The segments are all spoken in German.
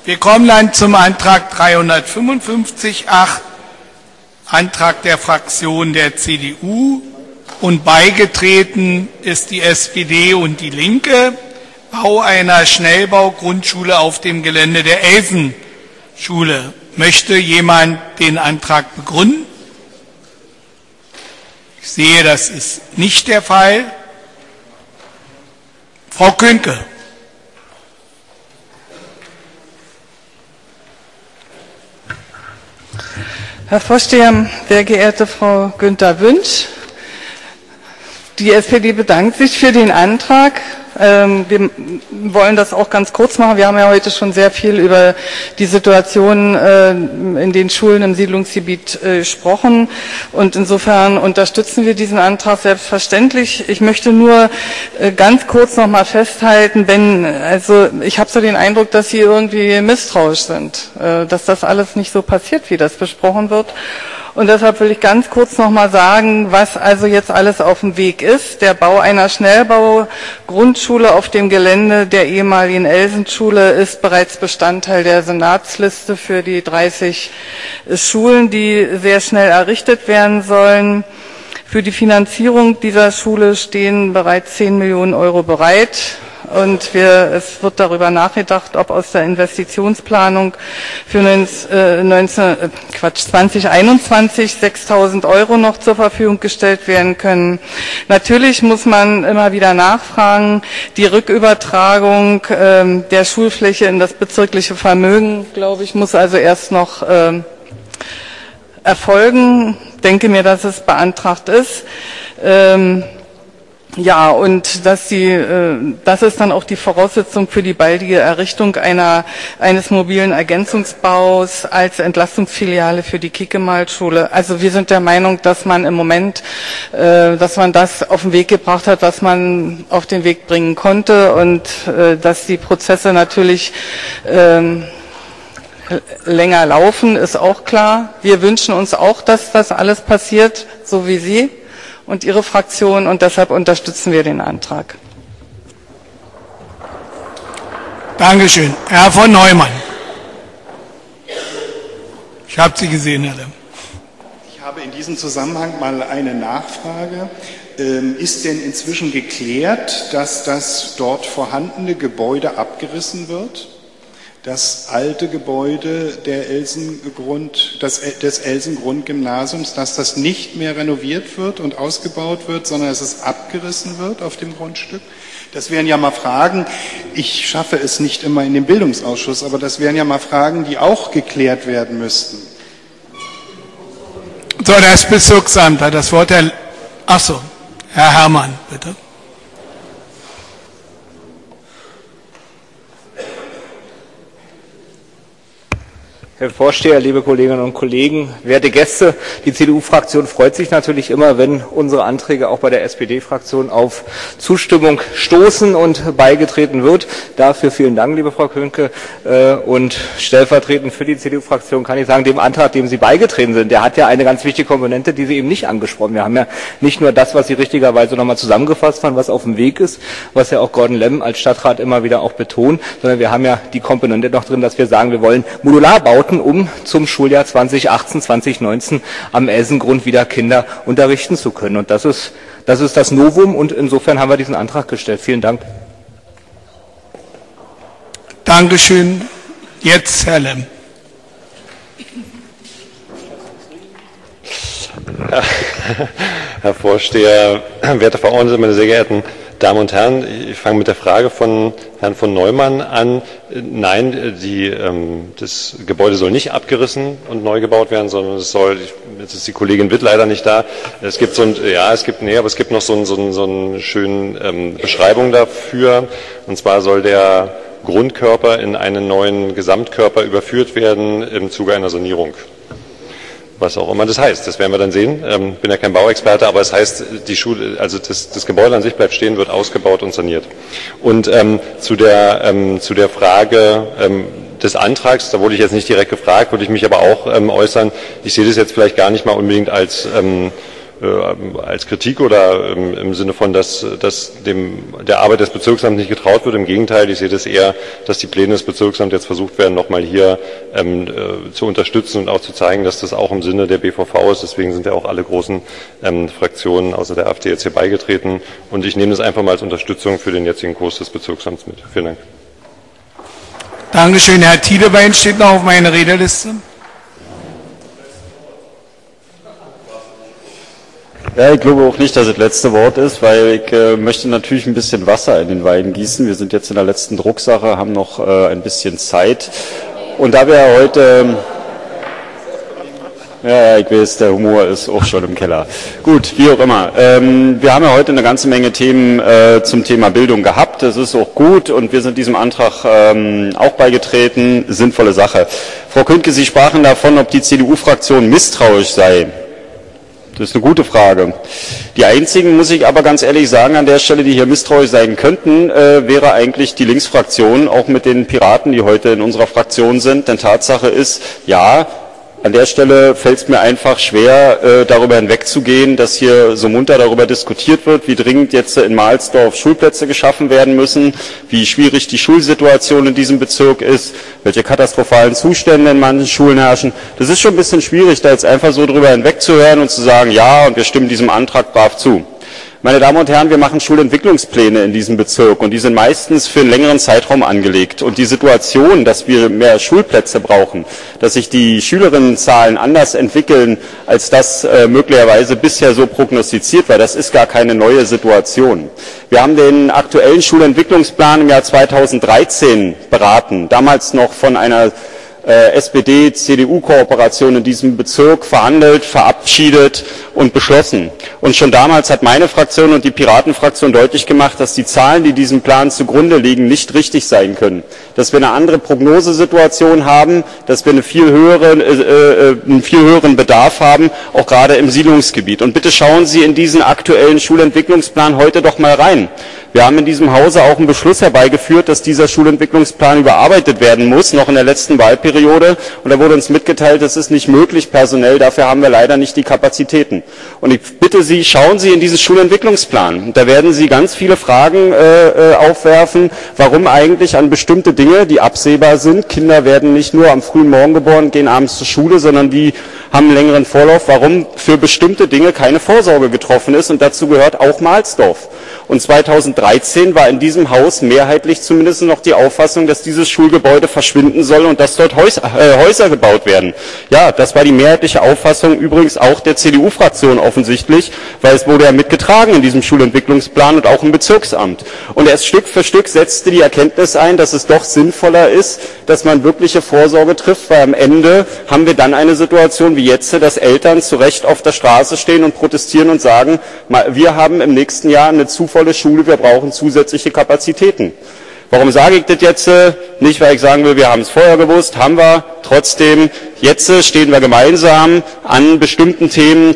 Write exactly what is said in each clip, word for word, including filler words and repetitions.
Wir kommen dann zum Antrag dreihundertfünfundfünfzig Punkt acht, Antrag der Fraktion der C D U, und beigetreten ist die S P D und die Linke. Bau einer Schnellbaugrundschule auf dem Gelände der Elsenschule. Möchte jemand den Antrag begründen? Ich sehe, das ist nicht der Fall. Frau Künke. Herr Vorsteher, sehr geehrte Frau Günther Wünsch, die S P D bedankt sich für den Antrag. Wir wollen das auch ganz kurz machen. Wir haben ja heute schon sehr viel über die Situation in den Schulen im Siedlungsgebiet gesprochen. Und insofern unterstützen wir diesen Antrag selbstverständlich. Ich möchte nur ganz kurz noch mal festhalten, wenn, also ich habe so den Eindruck, dass Sie irgendwie misstrauisch sind, dass das alles nicht so passiert, wie das besprochen wird. Und deshalb will ich ganz kurz noch mal sagen, was also jetzt alles auf dem Weg ist. Der Bau einer Schnellbau-Grundschule auf dem Gelände der ehemaligen Elsenschule ist bereits Bestandteil der Senatsliste für die dreißig Schulen, die sehr schnell errichtet werden sollen. Für die Finanzierung dieser Schule stehen bereits zehn Millionen Euro bereit. Und wir, es wird darüber nachgedacht, ob aus der Investitionsplanung für neunzehn, äh, Quatsch, zweitausendeinundzwanzig sechstausend Euro noch zur Verfügung gestellt werden können. Natürlich muss man immer wieder nachfragen. Die Rückübertragung äh, der Schulfläche in das bezirkliche Vermögen, glaube ich, muss also erst noch äh, erfolgen. Ich denke mir, dass es beantragt ist. Ähm, Ja, und dass die, das ist dann auch die Voraussetzung für die baldige Errichtung einer, eines mobilen Ergänzungsbaus als Entlastungsfiliale für die Kiekemalschule. Also wir sind der Meinung, dass man im Moment, dass man das auf den Weg gebracht hat, was man auf den Weg bringen konnte, und dass die Prozesse natürlich länger laufen, ist auch klar. Wir wünschen uns auch, dass das alles passiert, so wie Sie und Ihre Fraktion, und deshalb unterstützen wir den Antrag. Dankeschön. Herr von Neumann. Ich habe Sie gesehen, Herr Lemm. Ich habe in diesem Zusammenhang mal eine Nachfrage. Ist denn inzwischen geklärt, dass das dort vorhandene Gebäude abgerissen wird? Das alte Gebäude der Elsengrund, das, des Elsengrund-Gymnasiums, dass das nicht mehr renoviert wird und ausgebaut wird, sondern dass es abgerissen wird auf dem Grundstück? Das wären ja mal Fragen, ich schaffe es nicht immer in den Bildungsausschuss, aber das wären ja mal Fragen, die auch geklärt werden müssten. So, das Bezirksamt hat das Wort. Herr, ach so, Herr Herrmann, bitte. Herr Vorsteher, liebe Kolleginnen und Kollegen, werte Gäste, die C D U-Fraktion freut sich natürlich immer, wenn unsere Anträge auch bei der S P D-Fraktion auf Zustimmung stoßen und beigetreten wird. Dafür vielen Dank, liebe Frau Könke. Und stellvertretend für die C D U-Fraktion kann ich sagen, dem Antrag, dem Sie beigetreten sind, der hat ja eine ganz wichtige Komponente, die Sie eben nicht angesprochen haben. Wir haben ja nicht nur das, was Sie richtigerweise nochmal zusammengefasst haben, was auf dem Weg ist, was ja auch Gordon Lemm als Stadtrat immer wieder auch betont, sondern wir haben ja die Komponente noch drin, dass wir sagen, wir wollen Modularbauten, um zum Schuljahr zweitausendachtzehn zweitausendneunzehn am Elsengrund wieder Kinder unterrichten zu können. Und das ist, das ist das Novum, und insofern haben wir diesen Antrag gestellt. Vielen Dank. Dankeschön. Jetzt Herr Lemm. Ja, Herr Vorsteher, werte Verordnete, meine sehr geehrten Damen und Herren, ich fange mit der Frage von Herrn von Neumann an. Nein, die, ähm, das Gebäude soll nicht abgerissen und neu gebaut werden, sondern es soll, jetzt ist die Kollegin Witt leider nicht da, es gibt so ein, ja, es gibt, nee, aber es gibt noch so einen, so einen, so einen schönen ähm, Beschreibung dafür, und zwar soll der Grundkörper in einen neuen Gesamtkörper überführt werden im Zuge einer Sanierung. Was auch immer das heißt, das werden wir dann sehen. Ähm, bin ja kein Bauexperte, aber es heißt, die Schule, also das, das Gebäude an sich bleibt stehen, wird ausgebaut und saniert. Und ähm, zu der ähm, zu der Frage ähm, des Antrags, da wurde ich jetzt nicht direkt gefragt, würde ich mich aber auch ähm, äußern. Ich sehe das jetzt vielleicht gar nicht mal unbedingt als ähm, äh, als Kritik oder ähm, im Sinne von, dass, dass dem, der Arbeit des Bezirksamts nicht getraut wird. Im Gegenteil, ich sehe das eher, dass die Pläne des Bezirksamts jetzt versucht werden, nochmal hier ähm, äh, zu unterstützen und auch zu zeigen, dass das auch im Sinne der B V V ist. Deswegen sind ja auch alle großen ähm, Fraktionen außer der AfD jetzt hier beigetreten. Und ich nehme das einfach mal als Unterstützung für den jetzigen Kurs des Bezirksamts mit. Vielen Dank. Dankeschön. Herr Tiedebein steht noch auf meiner Rednerliste. Ja, ich glaube auch nicht, dass das letzte Wort ist, weil ich äh, möchte natürlich ein bisschen Wasser in den Wein gießen. Wir sind jetzt in der letzten Drucksache, haben noch äh, ein bisschen Zeit. Und da wir heute... Äh, ja, ich weiß, der Humor ist auch schon im Keller. Gut, wie auch immer. Ähm, wir haben ja heute eine ganze Menge Themen äh, zum Thema Bildung gehabt. Das ist auch gut und wir sind diesem Antrag ähm, auch beigetreten. Sinnvolle Sache. Frau Kündke, Sie sprachen davon, ob die C D U-Fraktion misstrauisch sei. Das ist eine gute Frage. Die einzigen, muss ich aber ganz ehrlich sagen, an der Stelle, die hier misstrauisch sein könnten, äh, wäre eigentlich die Linksfraktion, auch mit den Piraten, die heute in unserer Fraktion sind. Denn Tatsache ist, ja, an der Stelle fällt es mir einfach schwer, äh, darüber hinwegzugehen, dass hier so munter darüber diskutiert wird, wie dringend jetzt in Mahlsdorf Schulplätze geschaffen werden müssen, wie schwierig die Schulsituation in diesem Bezirk ist, welche katastrophalen Zustände in manchen Schulen herrschen. Das ist schon ein bisschen schwierig, da jetzt einfach so drüber hinwegzuhören und zu sagen, ja, und wir stimmen diesem Antrag brav zu. Meine Damen und Herren, wir machen Schulentwicklungspläne in diesem Bezirk und die sind meistens für einen längeren Zeitraum angelegt. Und die Situation, dass wir mehr Schulplätze brauchen, dass sich die Schülerinnenzahlen anders entwickeln, als das äh, möglicherweise bisher so prognostiziert war, das ist gar keine neue Situation. Wir haben den aktuellen Schulentwicklungsplan im Jahr zweitausenddreizehn beraten, damals noch von einer S P D C D U-Kooperation in diesem Bezirk verhandelt, verabschiedet und beschlossen. Und schon damals hat meine Fraktion und die Piratenfraktion deutlich gemacht, dass die Zahlen, die diesem Plan zugrunde liegen, nicht richtig sein können. Dass wir eine andere Prognosesituation haben, dass wir eine viel höhere, äh, einen viel höheren Bedarf haben, auch gerade im Siedlungsgebiet. Und bitte schauen Sie in diesen aktuellen Schulentwicklungsplan heute doch mal rein. Wir haben in diesem Hause auch einen Beschluss herbeigeführt, dass dieser Schulentwicklungsplan überarbeitet werden muss, noch in der letzten Wahlperiode. Und da wurde uns mitgeteilt, das ist nicht möglich personell, dafür haben wir leider nicht die Kapazitäten. Und ich bitte Sie, schauen Sie in diesen Schulentwicklungsplan. Da werden Sie ganz viele Fragen äh, aufwerfen, warum eigentlich an bestimmte Dinge, die absehbar sind, Kinder werden nicht nur am frühen Morgen geboren, gehen abends zur Schule, sondern die haben einen längeren Vorlauf, warum für bestimmte Dinge keine Vorsorge getroffen ist. Und dazu gehört auch Mahlsdorf. Und zweitausenddreizehn war in diesem Haus mehrheitlich zumindest noch die Auffassung, dass dieses Schulgebäude verschwinden soll und dass dort Häuser, äh, Häuser gebaut werden. Ja, das war die mehrheitliche Auffassung übrigens auch der C D U-Fraktion offensichtlich, weil es wurde ja mitgetragen in diesem Schulentwicklungsplan und auch im Bezirksamt. Und erst Stück für Stück setzte die Erkenntnis ein, dass es doch sinnvoller ist, dass man wirkliche Vorsorge trifft, weil am Ende haben wir dann eine Situation wie jetzt, dass Eltern zu Recht auf der Straße stehen und protestieren und sagen, wir haben im nächsten Jahr eine zu volle Schule, wir brauchen zusätzliche Kapazitäten. Warum sage ich das jetzt? Nicht, weil ich sagen will, wir haben es vorher gewusst, haben wir. Trotzdem, jetzt stehen wir gemeinsam an bestimmten Themen,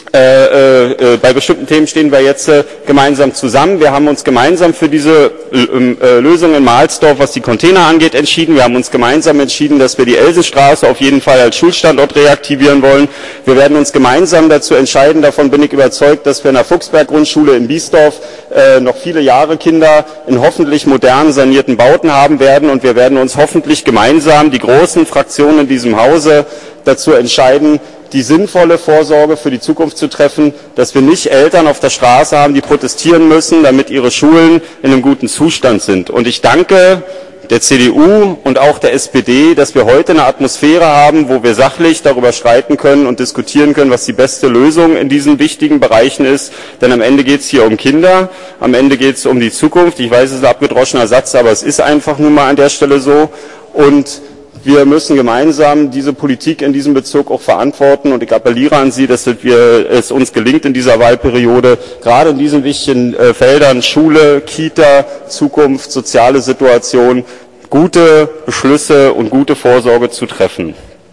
Äh, äh, bei bestimmten Themen stehen wir jetzt äh, gemeinsam zusammen. Wir haben uns gemeinsam für diese äh, Lösung in Mahlsdorf, was die Container angeht, entschieden. Wir haben uns gemeinsam entschieden, dass wir die Elsenstraße auf jeden Fall als Schulstandort reaktivieren wollen. Wir werden uns gemeinsam dazu entscheiden, davon bin ich überzeugt, dass wir in der Fuchsberg-Grundschule in Biesdorf äh, noch viele Jahre Kinder in hoffentlich modern sanierten Bauten haben werden. Und wir werden uns hoffentlich gemeinsam, die großen Fraktionen in diesem Hause, dazu entscheiden, die sinnvolle Vorsorge für die Zukunft zu treffen, dass wir nicht Eltern auf der Straße haben, die protestieren müssen, damit ihre Schulen in einem guten Zustand sind. Und ich danke der C D U und auch der S P D, dass wir heute eine Atmosphäre haben, wo wir sachlich darüber streiten können und diskutieren können, was die beste Lösung in diesen wichtigen Bereichen ist. Denn am Ende geht es hier um Kinder, am Ende geht es um die Zukunft. Ich weiß, es ist ein abgedroschener Satz, aber es ist einfach nun mal an der Stelle so. Und wir müssen gemeinsam diese Politik in diesem Bezirk auch verantworten und ich appelliere an Sie, dass wir, es uns gelingt, in dieser Wahlperiode gerade in diesen wichtigen äh, Feldern Schule, Kita, Zukunft, soziale Situation, gute Beschlüsse und gute Vorsorge zu treffen.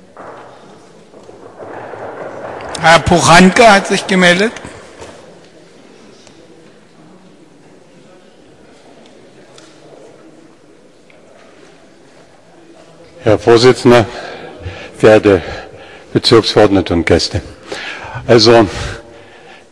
Herr Poranke hat sich gemeldet. Herr Vorsitzender, verehrte Bezirksverordnete und Gäste. Also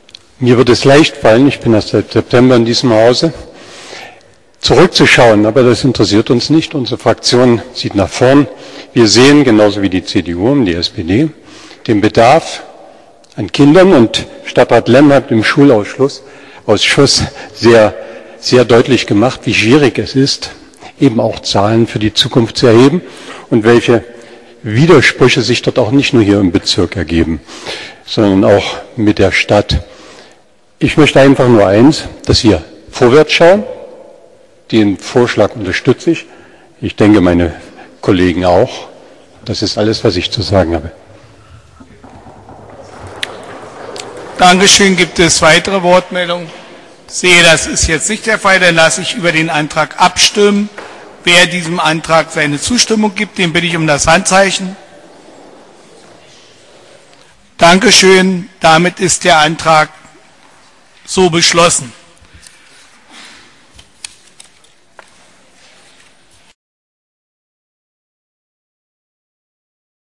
Mir wird es leicht fallen, ich bin erst seit September in diesem Hause, zurückzuschauen, aber das interessiert uns nicht. Unsere Fraktion sieht nach vorn. Wir sehen, genauso wie die C D U und die S P D, den Bedarf an Kindern, und Stadtrat Lemm hat im Schulausschuss Ausschuss sehr, sehr deutlich gemacht, wie schwierig es ist, eben auch Zahlen für die Zukunft zu erheben und welche Widersprüche sich dort auch nicht nur hier im Bezirk ergeben, sondern auch mit der Stadt. Ich möchte einfach nur eins, dass wir vorwärts schauen. Den Vorschlag unterstütze ich. Ich denke, meine Kollegen auch. Das ist alles, was ich zu sagen habe. Dankeschön. Gibt es weitere Wortmeldungen? Ich sehe, das ist jetzt nicht der Fall. Dann lasse ich über den Antrag abstimmen. Wer diesem Antrag seine Zustimmung gibt, den bitte ich um das Handzeichen. Dankeschön. Damit ist der Antrag so beschlossen.